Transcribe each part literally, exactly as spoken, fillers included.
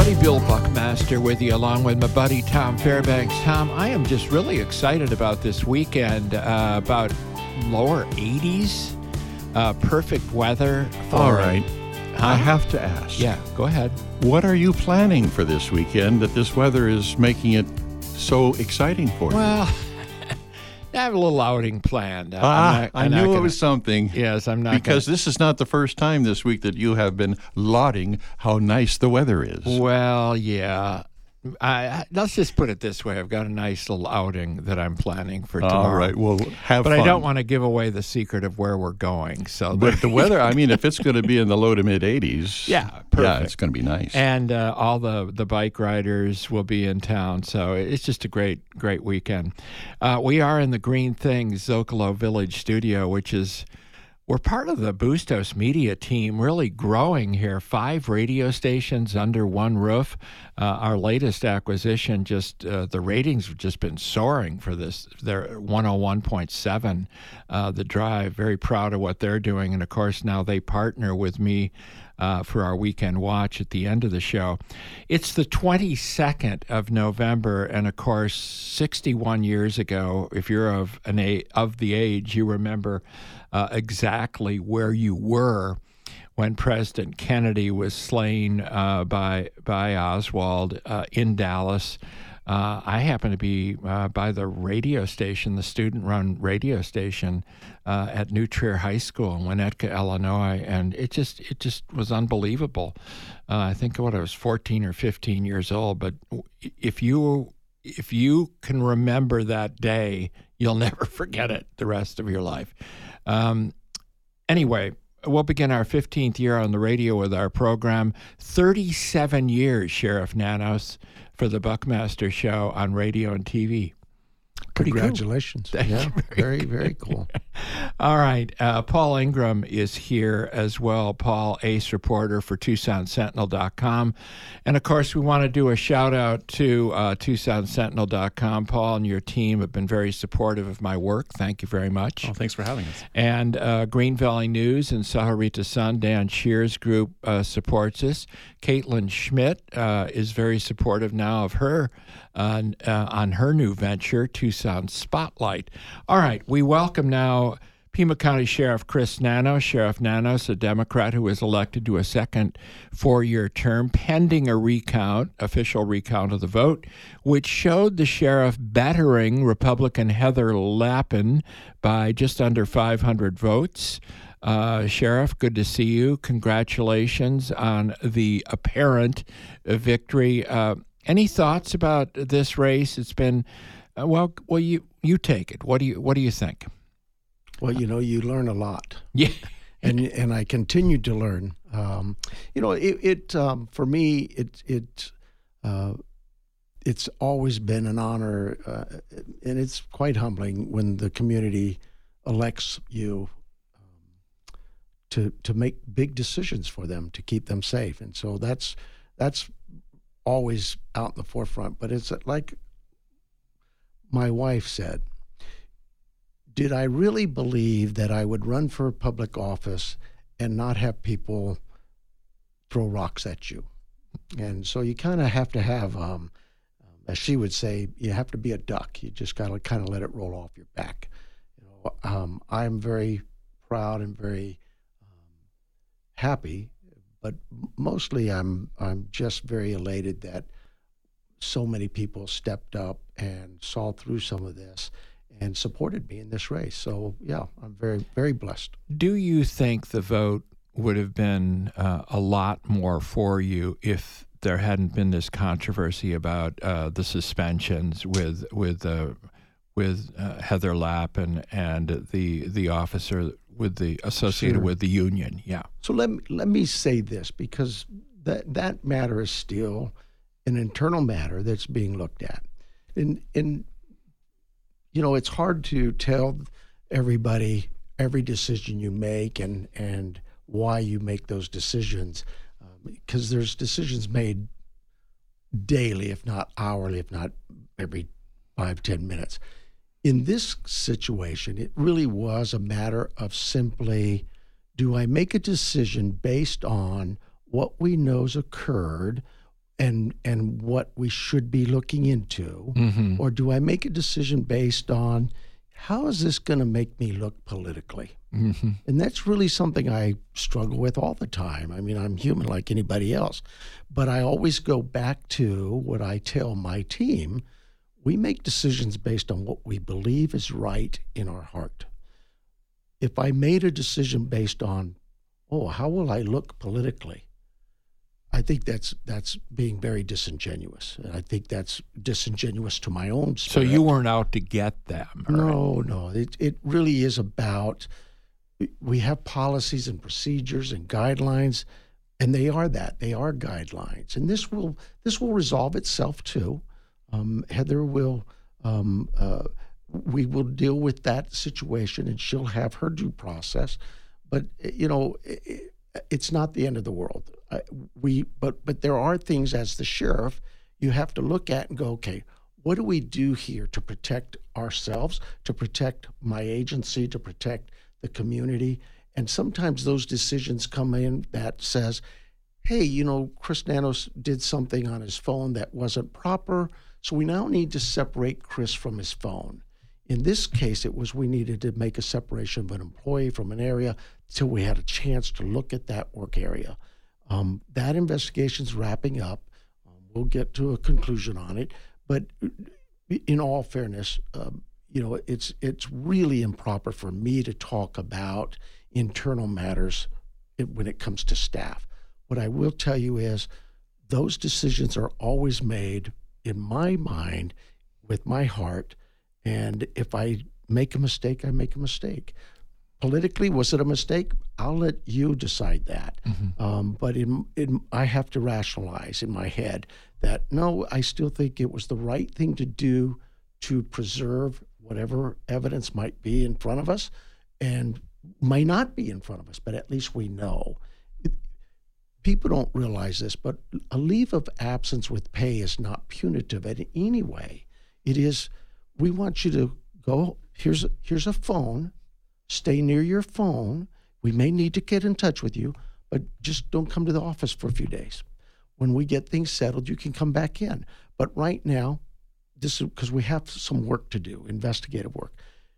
everybody. Bill Buckmaster with you, along with my buddy Tom Fairbanks. Tom, I am just really excited about this weekend, uh, about lower eighties, uh, perfect weather. For, All right. Huh? I have to ask. Yeah, go ahead. What are you planning for this weekend that this weather is making it so exciting for you? Well, I have a little outing planned. I'm Ah, not- I I'm not knew it gonna- was something. Yes, I'm not Because gonna- this is not the first time this week that you have been lauding how nice the weather is. Well, yeah. I, I, let's just put it this way. I've got a nice little outing that I'm planning for tomorrow. All right, well, have But fun. I don't want to give away the secret of where we're going. So, But the weather, I mean, if it's going to be in the low to mid eighties, Yeah, yeah, perfect. it's going to be nice. And uh, all the, the bike riders will be in town. So it's just a great, great weekend. Uh, we are in the Green Things Zocalo Village studio, which is, we're part of the Bustos Media team, really growing here. Five radio stations under one roof. Uh, our latest acquisition, just uh, the ratings have just been soaring for this. They're one oh one point seven, uh, The Drive. Very proud of what they're doing. And, of course, now they partner with me uh, for our weekend watch at the end of the show. It's the twenty-second of November, and, of course, sixty-one years ago, if you're of, an a- of the age, you remember uh, exactly where you were when President Kennedy was slain uh, by by Oswald uh, in Dallas. Uh, I happen to be uh, by the radio station, the student-run radio station uh, at New Trier High School in Winnetka, Illinois, and it just it just was unbelievable. Uh, I think what I was fourteen or fifteen years old, but if you if you can remember that day, you'll never forget it the rest of your life. Um, anyway. We'll begin our fifteenth year on the radio with our program. thirty-seven years, Sheriff Nanos, for the Buckmaster Show on radio and T V. Pretty Congratulations. Cool. Yeah, You. very, very cool. All right. Uh, Paul Ingram is here as well. Paul, ace reporter for Tucson Sentinel dot com. And, of course, we want to do a shout-out to uh, Tucson Sentinel dot com. Paul and your team have been very supportive of my work. Thank you very much. Oh, thanks for having us. And uh, Green Valley News and Saharita Sun, Dan Shear's group uh, supports us. Caitlin Schmidt uh, is very supportive now of her uh, uh, on her new venture, Tucson Spotlight. All right, we welcome now Pima County Sheriff Chris Nanos. Sheriff Nanos, a Democrat who was elected to a second four-year term, pending a recount, official recount of the vote, which showed the sheriff bettering Republican Heather Lappin by just under five hundred votes. Uh, Sheriff, good to see you. Congratulations on the apparent victory. Uh, any thoughts about this race? It's been uh, well. Well, you you take it. What do you What do you think? Well, you know, you learn a lot. Yeah, and and I continue to learn. Um, you know, it, it um, for me, it it uh, it's always been an honor, uh, and it's quite humbling when the community elects you um, to to make big decisions for them to keep them safe, and so that's that's always out in the forefront. But it's like my wife said. Did I really believe that I would run for public office and not have people throw rocks at you? And so you kind of have to have, um, as she would say, you have to be a duck. You just got to kind of let it roll off your back. You know, um, I'm very proud and very um, happy, but mostly I'm I'm just very elated that so many people stepped up and saw through some of this and supported me in this race. So, yeah, I'm very, very blessed. Do you think the vote would have been uh, a lot more for you if there hadn't been this controversy about uh, the suspensions with with uh, with uh, Heather Lappin and the the officer with the associated Sure. with the union? Yeah. So let me, let me say this, because that that matter is still an internal matter that's being looked at. And, and you know, it's hard to tell everybody every decision you make and, and why you make those decisions, um, because there's decisions made daily, if not hourly, if not every five, ten minutes. In this situation, it really was a matter of simply, do I make a decision based on what we know's occurred and and what we should be looking into, Mm-hmm. or do I make a decision based on how is this going to make me look politically? Mm-hmm. And that's really something I struggle with all the time. I mean, I'm human like anybody else, but I always go back to what I tell my team. We make decisions based on what we believe is right in our heart. If I made a decision based on, oh, how will I look politically? I think that's that's being very disingenuous. And I think that's disingenuous to my own So spirit. you weren't out to get them. or- No, no. It it really is about, we have policies and procedures and guidelines, and they are that. They are guidelines. And this will this will resolve itself too. Um, Heather will, um, uh, we will deal with that situation, and she'll have her due process. But, you know, it, it's not the end of the world. I, we, but but there are things as the sheriff you have to look at and go, okay, what do we do here to protect ourselves, to protect my agency, to protect the community? And sometimes those decisions come in that says, hey, you know, Chris Nanos did something on his phone that wasn't proper, so we now need to separate Chris from his phone. In this case, it was we needed to make a separation of an employee from an area till we had a chance to look at that work area. Um, that investigation's wrapping up. Um, we'll get to a conclusion on it. But in all fairness, um, you know, it's it's really improper for me to talk about internal matters when it comes to staff. What I will tell you is those decisions are always made in my mind with my heart. And if I make a mistake, I make a mistake. Politically, was it a mistake? I'll let you decide that. Mm-hmm. Um, but in, in, I have to rationalize in my head that, no, I still think it was the right thing to do to preserve whatever evidence might be in front of us and might not be in front of us, but at least we know. It, people don't realize this, but a leave of absence with pay is not punitive in any way. It is, we want you to go, here's a, here's a phone, stay near your phone. We may need to get in touch with you, but just don't come to the office for a few days. When we get things settled, you can come back in. But right now, this is because we have some work to do, investigative work.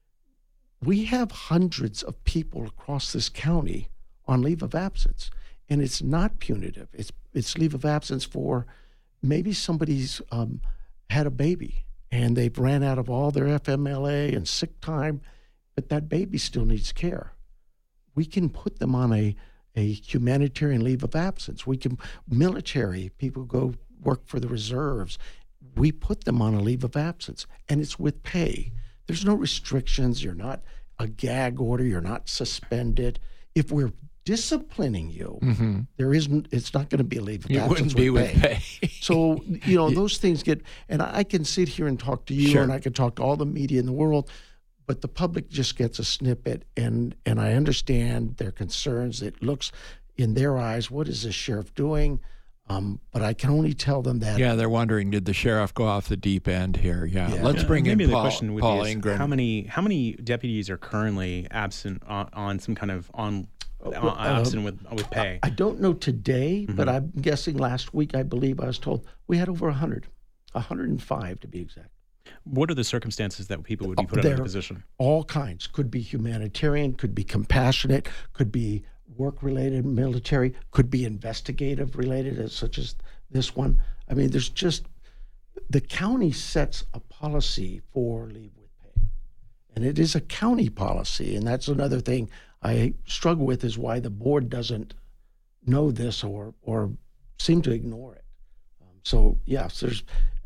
We have hundreds of people across this county on leave of absence, and it's not punitive. It's it's leave of absence for maybe somebody's um, had a baby and they've ran out of all their F M L A and sick time, but that baby still needs care. We can put them on a, a humanitarian leave of absence. We can, military people go work for the reserves. We put them on a leave of absence, and it's with pay. There's no restrictions. You're not a gag order. You're not suspended. If we're disciplining you, Mm-hmm. there isn't. It's not going to be a leave of It absence wouldn't be with with pay. pay. So, you know, those things get, and I can sit here and talk to you, Sure. and I can talk to all the media in the world, but the public just gets a snippet, and and I understand their concerns. It looks, in their eyes, what is this sheriff doing? Um, but I can only tell them that. Yeah, they're wondering, did the sheriff go off the deep end here? Yeah, Yeah. let's Yeah, bring maybe in the Paul, question would Paul be is Ingram. how many how many deputies are currently absent on, on some kind of on well, uh, uh, absent with with pay? I don't know today, but Mhm. I'm guessing last week, I believe I was told we had over one hundred, one hundred five to be exact. What are the circumstances that people would be put in There- that position? All kinds. Could be humanitarian, could be compassionate, could be work-related, military, could be investigative-related, as such as this one. I mean, there's just, the county sets a policy for leave with pay. And it is a county policy, and that's another thing I struggle with, is why the board doesn't know this or or seem to ignore it. Um, so, yes, there's,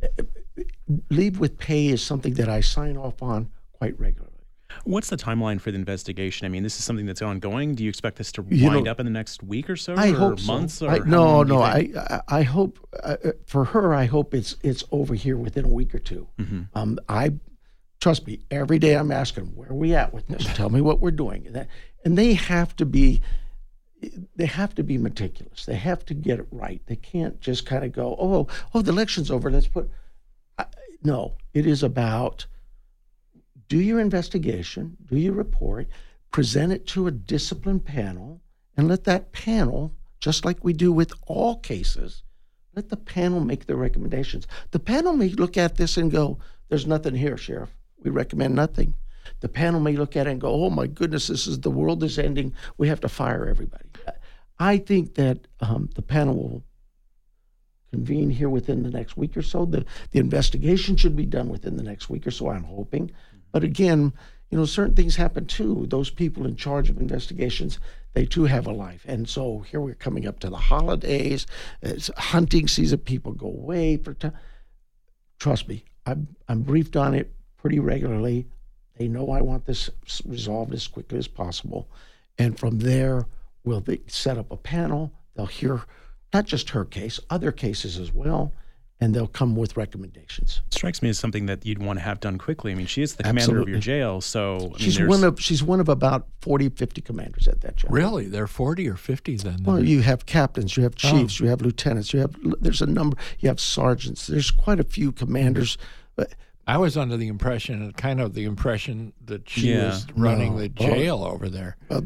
leave with pay is something that I sign off on quite regularly. What's the timeline for the investigation? I mean, this is something that's ongoing. Do you expect this to You wind know, up in the next week or so, I or hope so. months, or I, how no, long do you no. think? I, I I hope uh, for her. I hope it's it's over here within a week or two. Mm-hmm. Um, I trust me. Every day I'm asking, where are we at with this? Tell me what we're doing. And, that, and they have to be. They have to be meticulous. They have to get it right. They can't just kind of go, oh, oh, the election's over. Let's put. I, no, it is about. Do your investigation, do your report, present it to a disciplined panel, and let that panel, just like we do with all cases, Let the panel make their recommendations. The panel may look at this and go, there's nothing here, Sheriff. We recommend nothing. The panel may look at it and go, oh my goodness, this is the world is ending. We have to fire everybody. I think that um, the panel will convene here within the next week or so. The, the investigation should be done within the next week or so, I'm hoping. But again, you know, certain things happen too. Those people in charge of investigations, they too have a life. And so here we're coming up to the holidays. It's hunting season. People go away for time. Trust me, I'm, I'm briefed on it pretty regularly. They know I want this resolved as quickly as possible. And from there, we'll be, set up a panel. They'll hear not just her case, other cases as well, and they'll come with recommendations. It strikes me as something that you'd want to have done quickly. I mean, she is the commander Absolutely. of your jail, so I mean, She's there's- one of she's one of about forty, fifty commanders at that jail. Really? They're forty or fifty then? Well, you have captains, you have chiefs, you have lieutenants, you have there's a number, you have sergeants. There's quite a few commanders. But I was under the impression, kind of the impression that she Yeah. was running No. the jail over there. uh,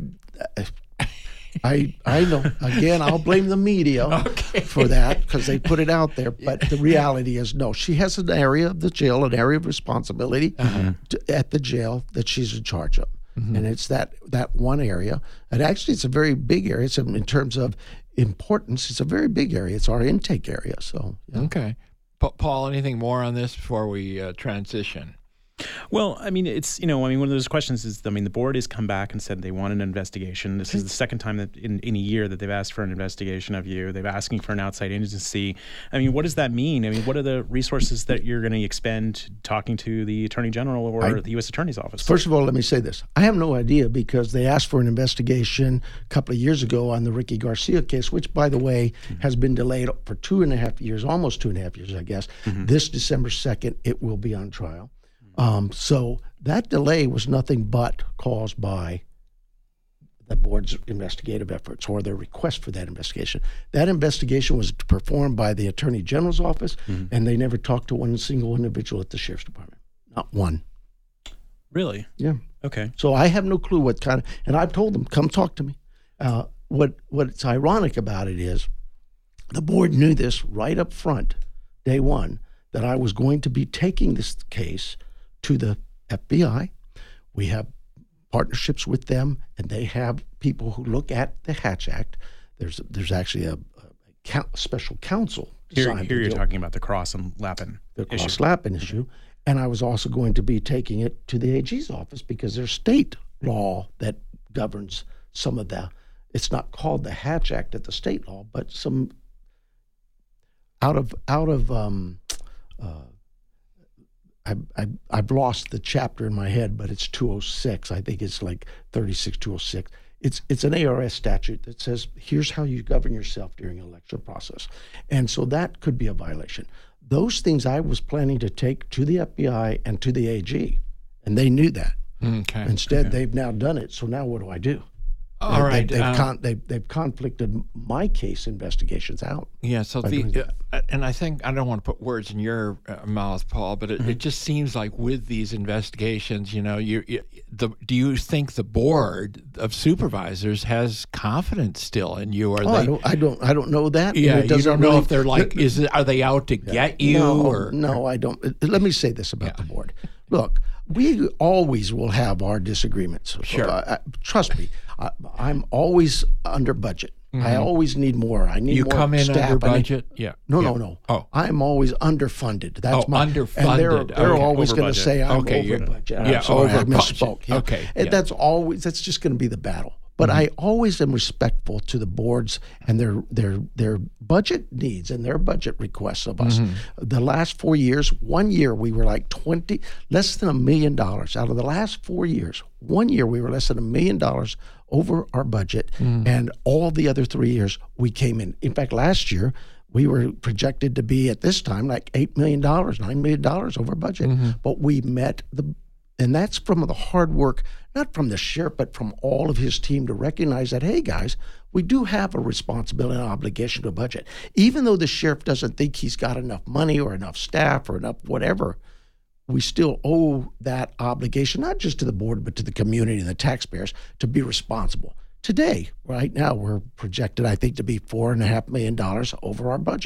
I I know. Again, I'll blame the media Okay. for that because they put it out there. But the reality is, no, she has an area of the jail, an area of responsibility to, at the jail that she's in charge of, and it's that that one area. And actually, it's a very big area. It's in terms of importance. It's a very big area. It's our intake area. So yeah. Okay. Pa- Paul, anything more on this before we uh, transition? Well, I mean, it's, you know, I mean, one of those questions is, I mean, the board has come back and said they want an investigation. This is the second time that in, in a year that they've asked for an investigation of you. They're asking for an outside agency. I mean, what does that mean? I mean, what are the resources that you're going to expend talking to the Attorney General or I- the U S Attorney's Office? First of all, let me say this. I have no idea because they asked for an investigation a couple of years ago on the Ricky Garcia case, which, by the way, mm-hmm. has been delayed for two and a half years, almost two and a half years, I guess. Mm-hmm. This December second, it will be on trial. Um, so that delay was nothing but caused by the board's investigative efforts or their request for that investigation. That investigation was performed by the Attorney General's office, mm-hmm. and they never talked to one single individual at the Sheriff's Department. Not one. Really? Yeah. Okay. So I have no clue what kind of, and I've told them, come talk to me. Uh, what What's ironic about it is the board knew this right up front, day one, that I was going to be taking this case to the F B I. We have partnerships with them, and they have people who look at the Hatch Act. There's there's actually a, a, a special counsel. Here, here you're talking about the Cross and Lappin the issue. Cross Lappin issue. And I was also going to be taking it to the A G's office because there's state law that governs some of the, it's not called the Hatch Act at the state law, but some out of, out of, um, uh, I, I, I've lost the chapter in my head, but it's two oh six. I think it's like thirty-six two oh six. It's it's an A R S statute that says, here's how you govern yourself during an election process. And so that could be a violation. Those things I was planning to take to the F B I and to the A G, and they knew that. Okay. Instead, Okay. they've now done it. So now what do I do? All they, right. They, they've, uh, con- they've, they've conflicted my case investigations out. Yeah, so by doing the uh, and I think I don't want to put words in your uh, mouth, Paul, but it, Mm-hmm. it just seems like with these investigations, you know, you, you the do you think the board of supervisors has confidence still in you? Or Oh, they? I don't, I don't, I don't know that. yeah, And it you doesn't don't know really- if they're like, is it, are they out to get you? No, or no, I don't. Uh, Let me say this about the board. Look, we always will have our disagreements. Sure. Uh, uh, trust me, I, I'm always under budget. I always need more. I need you more come in staff. under I need- budget? Yeah. No, yeah. no, no. Oh. I'm always underfunded. That's Oh, my And they're, underfunded. they're Okay. always Over going to budget. say I'm Okay, over you're- budget. I'm yeah, sorry, over I misspoke. budget. Yeah. Okay, And yeah. that's always. That's just going to be the battle. But Mm-hmm. I always am respectful to the boards and their their their budget needs and their budget requests of us. Mm-hmm. The last four years, one year we were like twenty, less than a million dollars. Out of the last four years, one year we were less than a million dollars over our budget, Mm. and all the other three years we came in. In fact, last year we were projected to be at this time like eight million dollars, nine million dollars over budget, Mm-hmm. but we met the. And that's from the hard work, not from the sheriff, but from all of his team to recognize that, hey, guys, we do have a responsibility and obligation to a budget. Even though the sheriff doesn't think he's got enough money or enough staff or enough whatever, we still owe that obligation, not just to the board, but to the community and the taxpayers to be responsible. Today, right now, we're projected, I think, to be four and a half million dollars over our budget.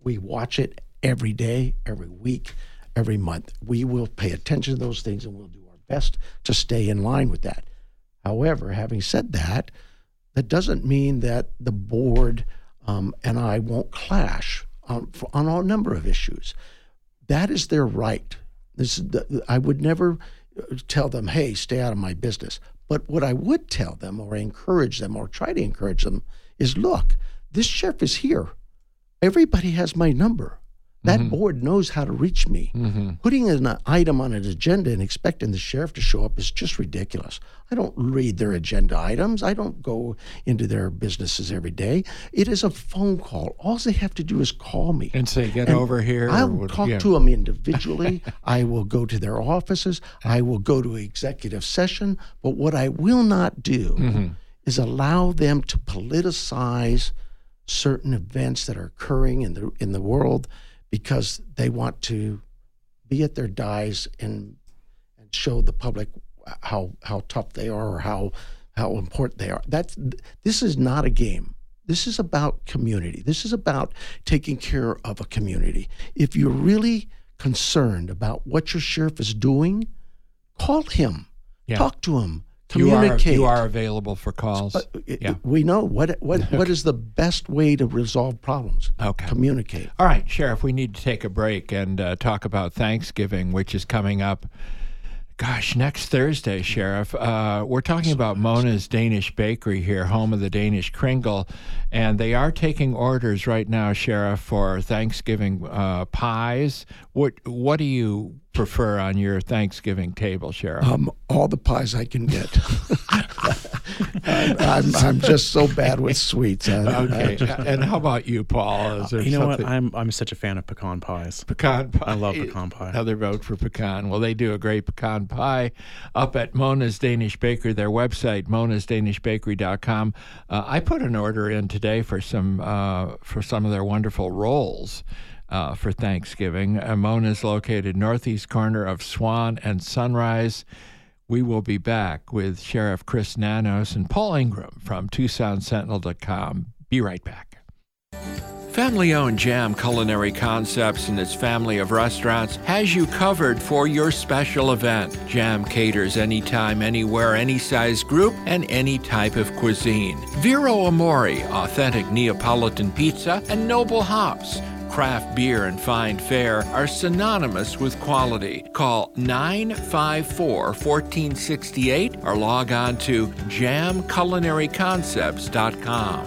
We watch it every day, every week, every month. We will pay attention to those things, and we'll do our best to stay in line with that. However, having said that, that doesn't mean that the board um, and I won't clash on, on a number of issues. That is their right. This is the, I would never tell them, hey, stay out of my business. But what I would tell them or encourage them or try to encourage them is, look, this sheriff is here. Everybody has my number. That mm-hmm. board knows how to reach me. Mm-hmm. Putting an item on an agenda and expecting the sheriff to show up is just ridiculous. I don't read their agenda items. I don't go into their businesses every day. It is a phone call. All they have to do is call me. And say, get and over here. I'll or, talk yeah. to them individually. I will go to their offices. I will go to executive session. But what I will not do mm-hmm. is allow them to politicize certain events that are occurring in the in the world, because they want to be at their dice and and show the public how how tough they are or how how important they are. That's this is not a game. This is about community. This is about taking care of a community. If you're really concerned about what your sheriff is doing, call him, yeah. talk to him, communicate. You are, you are available for calls. But yeah. We know what what what is the best way to resolve problems. Okay. Communicate. All right, Sheriff, we need to take a break and uh, talk about Thanksgiving, which is coming up. Gosh, next Thursday, Sheriff. Uh, we're talking about Mona's Danish Bakery here, home of the Danish Kringle, and they are taking orders right now, Sheriff, for Thanksgiving uh, pies. What what do you prefer on your Thanksgiving table, Sheriff? Um, all the pies I can get. I'm, I'm, I'm just so bad with sweets. I, okay, I, and how about you, Paul? Is there you know something? what? I'm I'm such a fan of pecan pies. Pecan pie. I love pecan pie. Another vote for pecan. Well, they do a great pecan pie up at Mona's Danish Bakery. Their website, monas danish bakery dot com. Uh, I put an order in today for some uh, for some of their wonderful rolls. Uh, for Thanksgiving. Uh, Mona's located northeast corner of Swan and Sunrise. We will be back with Sheriff Chris Nanos and Paul Ingram from Tucson Sentinel dot com. Be right back. Family-owned Jam Culinary Concepts and its family of restaurants has you covered for your special event. Jam caters anytime, anywhere, any size group, and any type of cuisine. Vero Amore, authentic Neapolitan pizza, and Noble Hops. Craft beer and fine fare are synonymous with quality. Call nine five four, one four six eight or log on to jam culinary concepts dot com.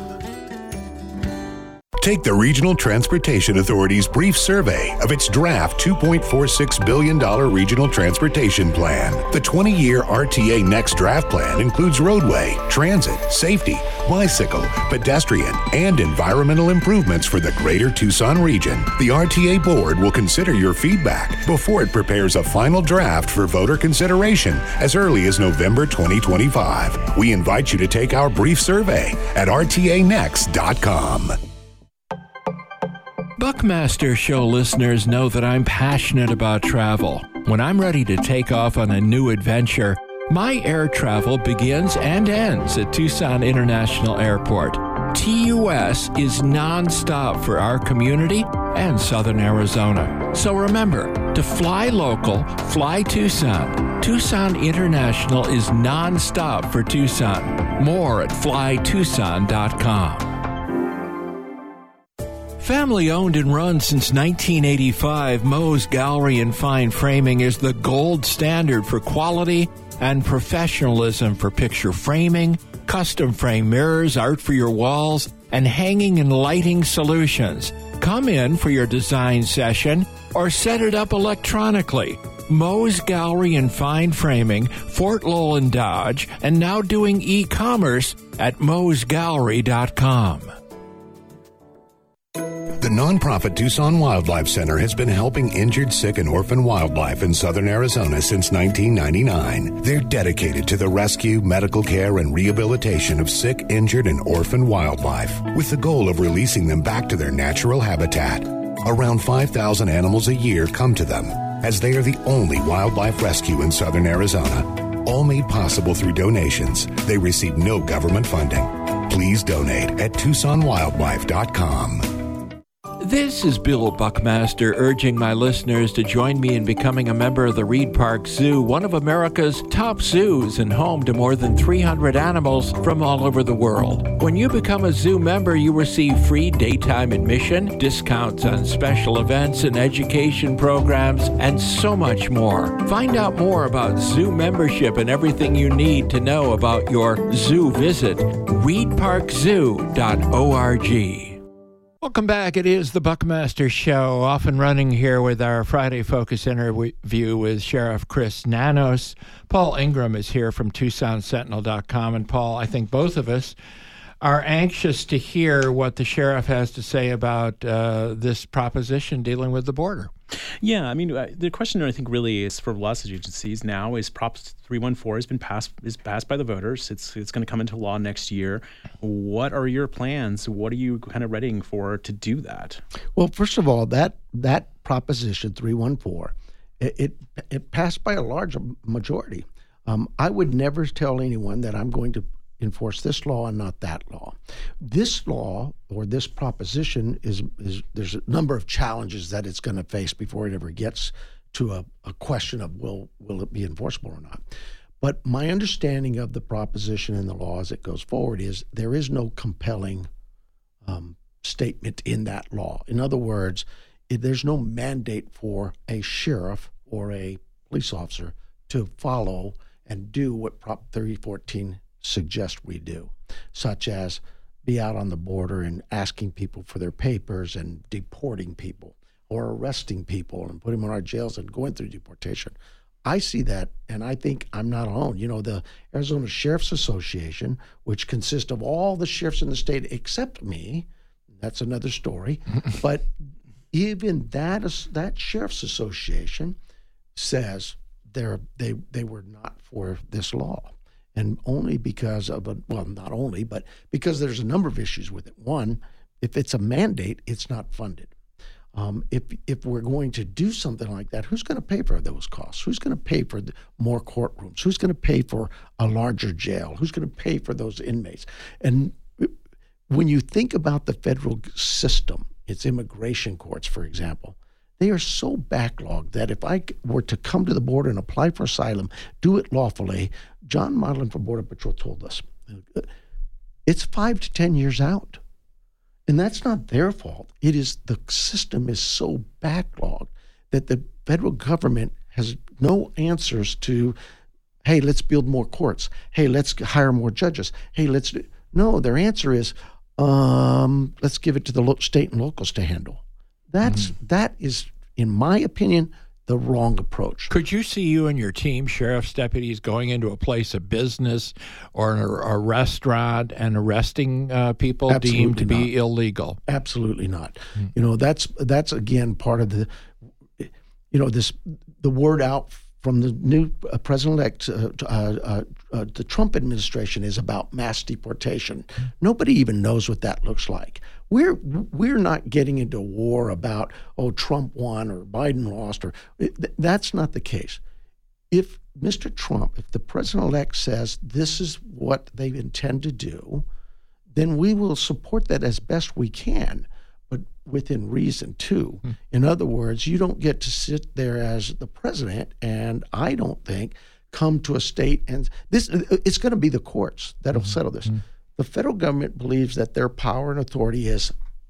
Take the Regional Transportation Authority's brief survey of its draft two point four six billion dollars Regional Transportation Plan. The twenty-year R T A Next Draft Plan includes roadway, transit, safety, bicycle, pedestrian, and environmental improvements for the greater Tucson region. The R T A Board will consider your feedback before it prepares a final draft for voter consideration as early as November twenty twenty-five. We invite you to take our brief survey at r t a next dot com. Buckmaster Show listeners know that I'm passionate about travel. When I'm ready to take off on a new adventure, my air travel begins and ends at Tucson International Airport. T U S is nonstop for our community and Southern Arizona. So remember, to fly local, fly Tucson. Tucson International is nonstop for Tucson. More at fly tucson dot com. Family owned and run since nineteen eighty-five, Moe's Gallery and Fine Framing is the gold standard for quality and professionalism for picture framing, custom frame mirrors, art for your walls, and hanging and lighting solutions. Come in for your design session or set it up electronically. Moe's Gallery and Fine Framing, Fort Lowell and Dodge, and now doing e-commerce at moes gallery dot com. The nonprofit Tucson Wildlife Center has been helping injured, sick, and orphan wildlife in southern Arizona since nineteen ninety-nine. They're dedicated to the rescue, medical care, and rehabilitation of sick, injured, and orphan wildlife, with the goal of releasing them back to their natural habitat. Around five thousand animals a year come to them, as they are the only wildlife rescue in southern Arizona. All made possible through donations. They receive no government funding. Please donate at tucson wildlife dot com. This is Bill Buckmaster urging my listeners to join me in becoming a member of the Reed Park Zoo, one of America's top zoos and home to more than three hundred animals from all over the world. When you become a zoo member, you receive free daytime admission, discounts on special events and education programs, and so much more. Find out more about zoo membership and everything you need to know about your zoo visit. reed park zoo dot org. Welcome back. It is the Buckmaster Show, off and running here with our Friday Focus interview with Sheriff Chris Nanos. Paul Ingram is here from Tucson Sentinel dot com. And Paul, I think both of us are anxious to hear what the sheriff has to say about uh, this proposition dealing with the border. Yeah, I mean, uh, the question I think really is for lots of agencies now is Prop three one four has been passed is passed by the voters. It's it's going to come into law next year. What are your plans? What are you kind of readying for to do that? Well, first of all, that that proposition three one four, it it, it passed by a large majority. Um, I would never tell anyone that I'm going to enforce this law and not that law. This law or this proposition is, is there's a number of challenges that it's going to face before it ever gets to a, a question of will will it be enforceable or not. But my understanding of the proposition and the law as it goes forward is there is no compelling um, statement in that law. In other words, it, there's no mandate for a sheriff or a police officer to follow and do what Prop thirty fourteen suggest we do, such as be out on the border and asking people for their papers and deporting people or arresting people and putting them in our jails and going through deportation. I see that, and I think I'm not alone. You know, the Arizona Sheriff's Association, which consists of all the sheriffs in the state except me, that's another story, but even that is, that Sheriff's Association says they're, they they were not for this law. And only because of, a, well, not only, but because there's a number of issues with it. One, if it's a mandate, it's not funded. Um, if if we're going to do something like that, who's going to pay for those costs? Who's going to pay for the, more courtrooms? Who's going to pay for a larger jail? Who's going to pay for those inmates? And when you think about the federal system, its immigration courts, for example, they are so backlogged that if I were to come to the border and apply for asylum, do it lawfully, John Modlin from Border Patrol told us, it's five to ten years out. And that's not their fault. It is the system is so backlogged that the federal government has no answers to, hey, let's build more courts. Hey, let's hire more judges. Hey, let's do. No, their answer is, um, let's give it to the lo- state and locals to handle. That's mm. that is, in my opinion, the wrong approach. Could you see you and your team, sheriff's deputies, going into a place of business or a, a restaurant and arresting uh, people Absolutely deemed to not. be illegal? Absolutely not. Mm. You know, that's that's again part of the, you know, this the word out from the new uh, president-elect, uh, uh, uh, uh, the Trump administration is about mass deportation. Mm. Nobody even knows what that looks like. We're we're not getting into a war about, oh, Trump won or Biden lost, or it, that's not the case. If Mister Trump, if the president-elect says this is what they intend to do, then we will support that as best we can, but within reason too. Hmm. In other words, you don't get to sit there as the president, and I don't think come to a state and this. It's going to be the courts that'll mm-hmm. settle this. Mm-hmm. The federal government believes that their power and authority is,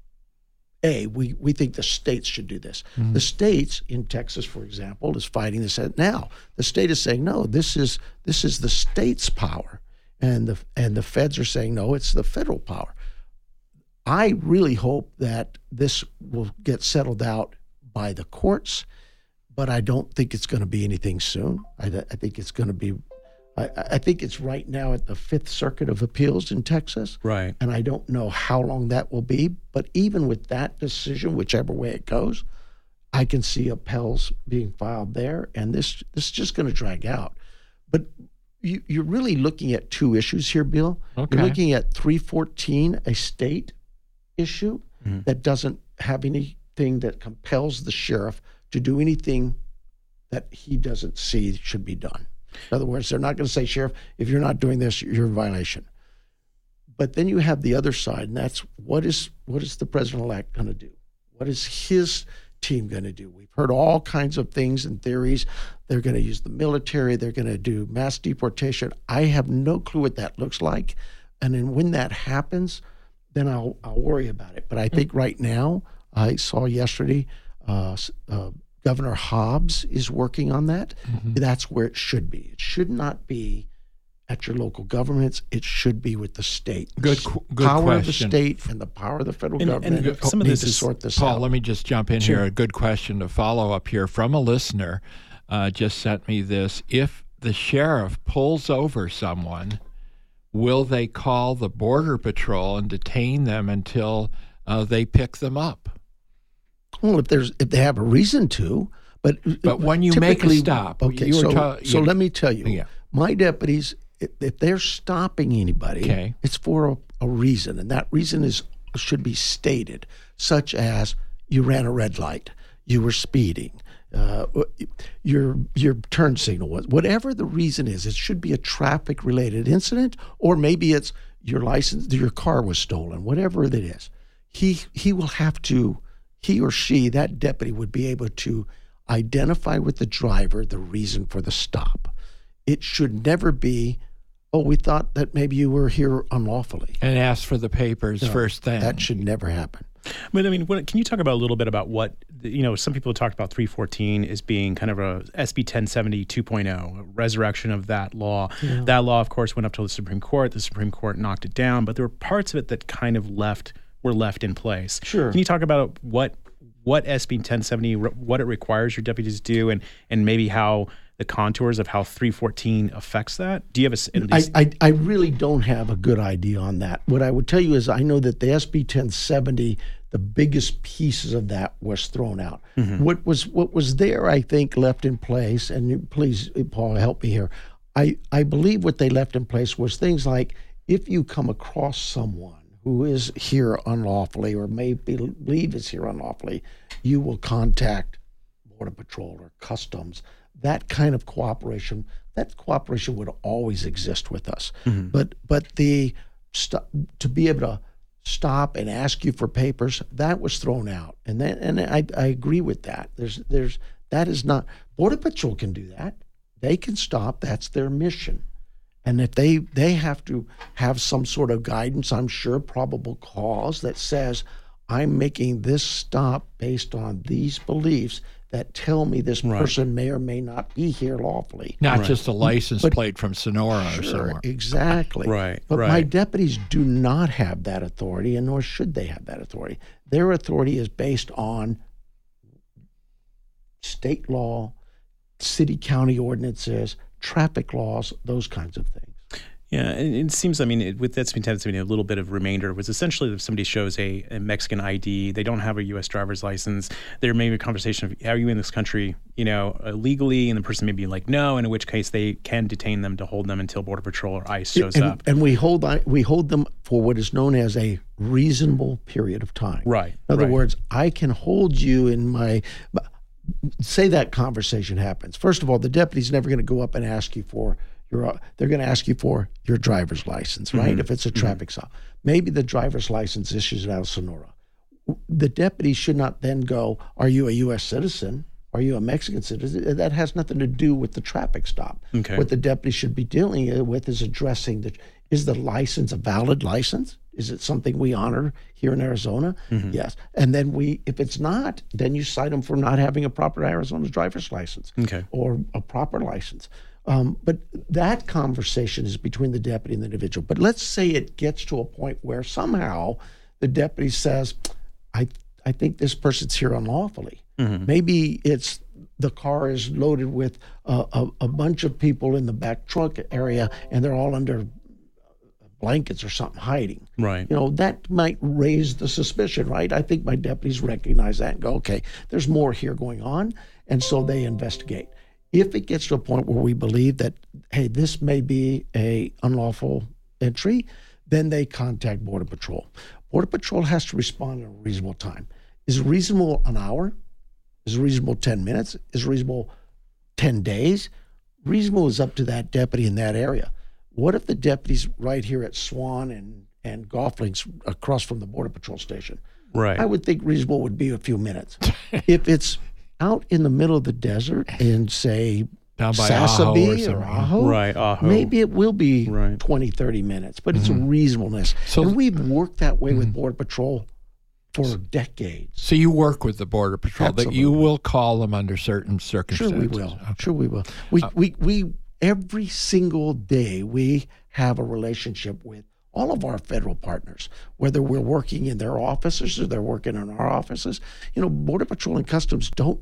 A, we, we think the states should do this. Mm-hmm. The states, in Texas, for example, is fighting this now. The state is saying, no, this is this is the state's power. And the and the feds are saying, no, it's the federal power. I really hope that this will get settled out by the courts, but I don't think it's going to be anything soon. I, I think it's going to be I, I think it's right now at the Fifth Circuit of Appeals in Texas. Right. And I don't know how long that will be. But even with that decision, whichever way it goes, I can see appels being filed there. And this, this is just going to drag out. But you, you're really looking at two issues here, Bill. Okay. You're looking at three fourteen, a state issue mm-hmm. that doesn't have anything that compels the sheriff to do anything that he doesn't see should be done. In other words, they're not going to say, Sheriff, if you're not doing this, you're in violation. But then you have the other side, and that's what is what is the president-elect going to do? What is his team going to do? We've heard all kinds of things and theories. They're going to use the military. They're going to do mass deportation. I have no clue what that looks like. And then when that happens, then I'll, I'll worry about it. But I think right now, I saw yesterday, uh, uh, Governor Hobbs is working on that. Mm-hmm. That's where it should be. It should not be at your local governments. It should be with the state. Good, good power question. of the state and the power of the federal and, government and some of need this to is, sort this Paul, out. let me just jump in Sure. here. A good question to follow up here from a listener uh, just sent me this. If the sheriff pulls over someone, will they call the Border Patrol and detain them until uh, they pick them up? Well, if there's if they have a reason to, but But when you make a typically- stop, okay. you were So, ta- so you- let me tell you, Yeah. my deputies, if, if they're stopping anybody, Okay. it's for a, a reason, and that reason is should be stated, such as you ran a red light, you were speeding, uh, your your turn signal was whatever the reason is. It should be a traffic related incident, or maybe it's your license, your car was stolen, whatever it is. He he will have to. He or she, that deputy, would be able to identify with the driver the reason for the stop. It should never be, oh, we thought that maybe you were here unlawfully. And ask for the papers No, first thing. That should never happen. But I mean, what, can you talk about a little bit about what, you know, some people have talked about three fourteen as being kind of a S B ten seventy two point oh, a resurrection of that law. Yeah. That law, of course, went up to the Supreme Court. The Supreme Court knocked it down, but there were parts of it that kind of left were left in place. Sure. Can you talk about what what S B ten seventy, what it requires your deputies to do, and and maybe how the contours of how three fourteen affects that? Do you have a? At I, least, I, I really don't have a good idea on that. What I would tell you is I know that the S B ten seventy, the biggest pieces of that was thrown out. Mm-hmm. What was what was there, I think, left in place, and you, please, Paul, help me here. I, I believe what they left in place was things like if you come across someone who is here unlawfully or may believe is here unlawfully, you will contact Border Patrol or Customs. That kind of cooperation, that cooperation would always exist with us. Mm-hmm. But but the st- to be able to stop and ask you for papers, that was thrown out, and then and I, I agree with that. There's there's that is not Border Patrol can do that. They can stop. That's their mission. And if they, they have to have some sort of guidance, I'm sure, probable cause that says, I'm making this stop based on these beliefs that tell me this Right. person may or may not be here lawfully. Not Right. just a license But- plate from Sonora or Sure, somewhere. exactly. Right, But my right. deputies do not have that authority, and nor should they have that authority. Their authority is based on state law, city, county ordinances, traffic laws, those kinds of things. Yeah, and it seems, I mean, it, with S B ten seventy, a little bit of remainder was essentially if somebody shows a, a Mexican I D, they don't have a U S driver's license, there may be a conversation of, are you in this country, you know, illegally? And the person may be like, no, and in which case they can detain them to hold them until Border Patrol or ICE shows and, up. and we hold we hold them for what is known as a reasonable period of time. Right. In other right. words, I can hold you in my. Say that conversation happens. First of all, the deputy's never going to go up and ask you for your. They're going to ask you for your driver's license, right? Mm-hmm. If it's a traffic stop, maybe the driver's license issues out of Sonora. The deputy should not then go, "Are you a U S citizen? Are you a Mexican citizen?" That has nothing to do with the traffic stop. Okay. What the deputy should be dealing with is addressing the. Is the license a valid license? Is it something we honor here in Arizona? Mm-hmm. Yes. And then we, if it's not, then you cite them for not having a proper Arizona driver's license Okay. or a proper license. Um, but that conversation is between the deputy and the individual. But let's say it gets to a point where somehow the deputy says, I, I think this person's here unlawfully. Mm-hmm. Maybe it's the car is loaded with uh, a, a bunch of people in the back trunk area and they're all under blankets or something hiding. Right. You know, that might raise the suspicion, right? I think my deputies recognize that and go, okay, there's more here going on. And so they investigate. If it gets to a point where we believe that, hey, this may be a unlawful entry, then they contact Border Patrol. Border Patrol has to respond in a reasonable time. Is it reasonable an hour? Is it reasonable ten minutes? Is it reasonable ten days? Reasonable is up to that deputy in that area. What if the deputies right here at Swan and, and Golf Links across from the Border Patrol station, Right. I would think reasonable would be a few minutes. If it's out in the middle of the desert in, say, Down by Aho or Sassabee or something. Aho, Right, Aho. maybe it will be Right. twenty, thirty minutes, but it's a reasonableness. So- and we've worked that way with Border Patrol for decades. So you work with the Border Patrol that you Absolutely. will call them under certain Sure, circumstances. we will. Okay. Sure, we will. We, we, we, every single day, we have a relationship with all of our federal partners, whether we're working in their offices or they're working in our offices. You know, Border Patrol and Customs don't,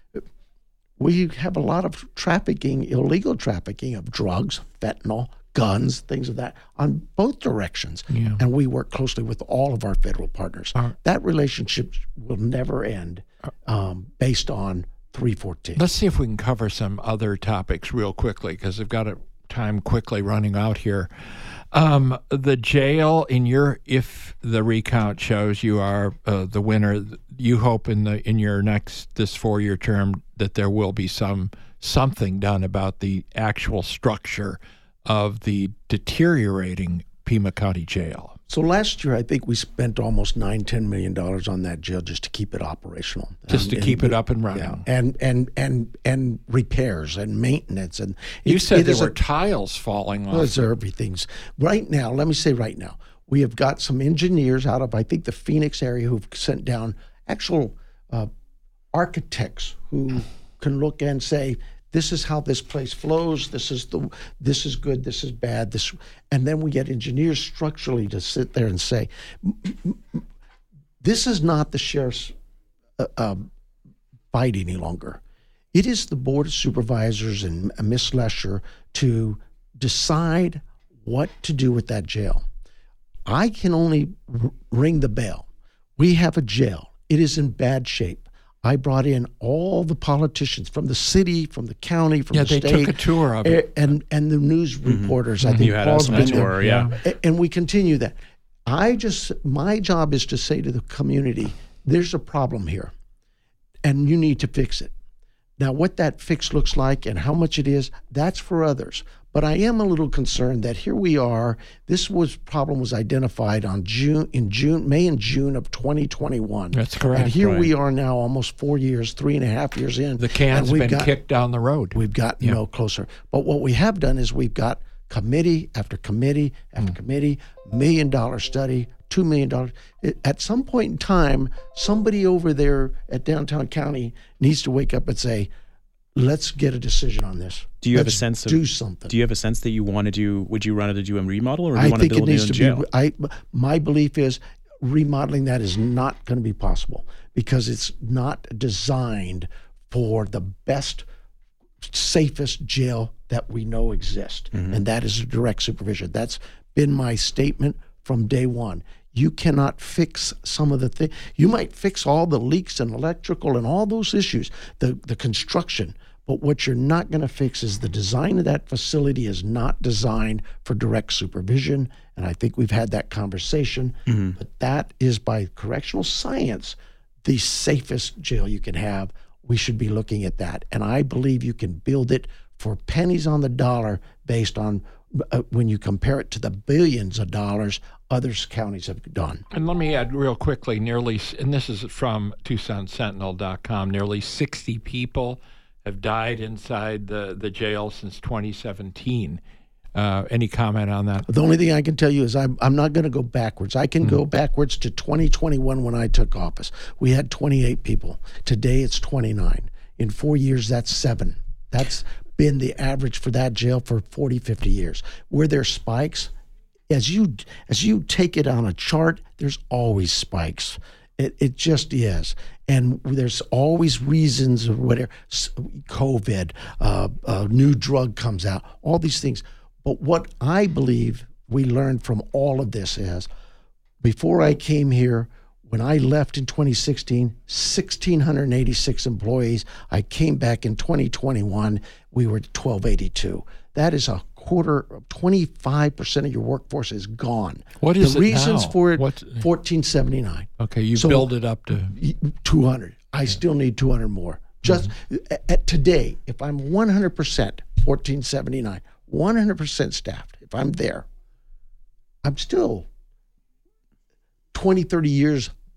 we have a lot of trafficking, illegal trafficking of drugs, fentanyl, guns, things of that, on both directions. Yeah. And we work closely with all of our federal partners. That relationship will never end um, based on three fourteen. Let's see if we can cover some other topics real quickly because I've got a time quickly running out here. Um, the jail in your, if the recount shows you are uh, the winner, you hope in the in your next this four year term that there will be some something done about the actual structure of the deteriorating Pima County Jail. So last year, I think we spent almost nine, ten million dollars on that jail just to keep it operational, Just to Um, keep and- it up and running. Yeah, and and and and repairs and maintenance and You it- said it there is were a- tiles falling off. Those are everything's right now. Let me say right now, we have got some engineers out of I think the Phoenix area who've sent down actual uh, architects who can look and say, this is how this place flows. This is the this is good. This is bad. This, and then we get engineers structurally to sit there and say, "M- m- m- this is not the sheriff's uh, um, fight any longer. It is the board of supervisors and Miss Lesher to decide what to do with that jail. I can only r- ring the bell. We have a jail. It is in bad shape. I brought in all the politicians from the city, from the county, from Yeah, the they state. took a tour of it. a- And, and the news reporters. I think You had Paul's us on a been there. tour, yeah. A- And we continue that. I just, my job is to say to the community, there's a problem here and you need to fix it. Now, what that fix looks like and how much it is, that's for others. But I am a little concerned that here we are. This was problem was identified on June in June, May and June of twenty twenty-one. That's correct. And here Right. we are now, almost four years, three and a half years in. The can's and we've been got- kicked down the road. We've gotten no closer. But what we have done is we've got committee after committee after Mm. committee, million dollar study, two million dollars. It- At some point in time, somebody over there at downtown county needs to wake up and say, let's get a decision on this. Do you have a Let's sense of do something? Do you have a sense that you want to do? Would you run to do a remodel, or do you I want to think it build a needs new to jail? be. I my belief is remodeling that is not going to be possible because it's not designed for the best, safest jail that we know exists, and that is direct supervision. That's been my statement from day one. You cannot fix some of the things. You might fix all the leaks and electrical and all those issues, the the construction. But what you're not going to fix is the design of that facility is not designed for direct supervision. And I think we've had that conversation. But that is, by correctional science, the safest jail you can have. We should be looking at that. And I believe you can build it for pennies on the dollar based on uh, when you compare it to the billions of dollars other counties have done. And let me add real quickly, nearly, and this is from Tucson Sentinel dot com, nearly sixty people have died inside the, the jail since twenty seventeen. Uh, any comment on that? The only thing I can tell you is I'm, I'm not going to go backwards. I can go backwards to twenty twenty-one when I took office. We had twenty-eight people. Today it's twenty-nine. In four years, that's seven. That's been the average for that jail for forty, fifty years. Were there spikes? As you as you take it on a chart, there's always spikes. It it just is, and there's always reasons or whatever. s- COVID, uh, a new drug comes out, all these things. But what I believe we learned from all of this is, before I came here, when I left in twenty sixteen, one thousand six hundred eighty-six employees. I came back in twenty twenty-one, we were at twelve eighty-two. That is a quarter, twenty-five percent of your workforce is gone. What is the it reasons now? for it? What- fourteen seventy-nine. Okay, you So- build it up to. two hundred. I still need two hundred more. Just a- at today, if I'm one hundred percent, fourteen seventy-nine, one hundred percent staffed, if I'm there, I'm still twenty, thirty years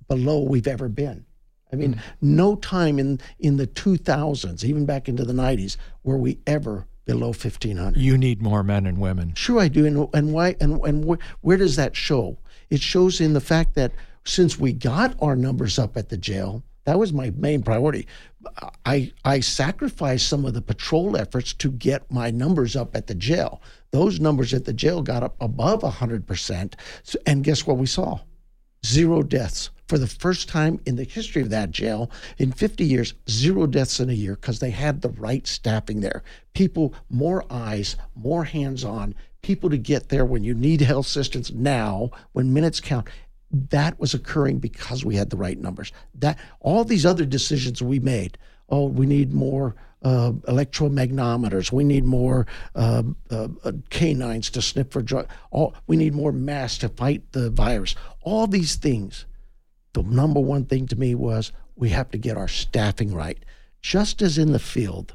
below we've ever been. I mean, mm. no time in, in the two thousands, even back into the nineties, were we ever below fifteen hundred. You need more men and women. Sure I do. And, and why? And, and wh- where does that show? It shows in the fact that since we got our numbers up at the jail, that was my main priority. I I sacrificed some of the patrol efforts to get my numbers up at the jail. Those numbers at the jail got up above one hundred percent. So, and guess what we saw? Zero deaths. For the first time in the history of that jail, in fifty years, zero deaths in a year because they had the right staffing there. People, more eyes, more hands-on, people to get there when you need health assistance now, when minutes count. That was occurring because we had the right numbers. That all these other decisions we made, oh, we need more uh, electromagnometers, we need more uh, uh, canines to sniff for drugs, all, we need more masks to fight the virus. All these things, the number one thing to me was we have to get our staffing right. Just as in the field,